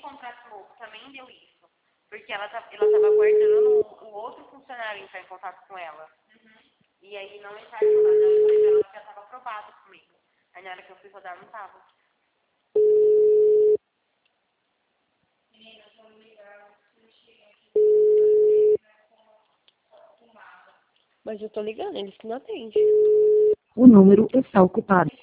contratou também deu isso. Porque ela tava aguardando o outro funcionário entrar em contato com ela. E aí não entraram em contato. Eu falei pra ela que já tava aprovado comigo. Aí na hora que eu fui rodar, não tava. Mas eu tô ligando, eles que não atendem. O número está ocupado.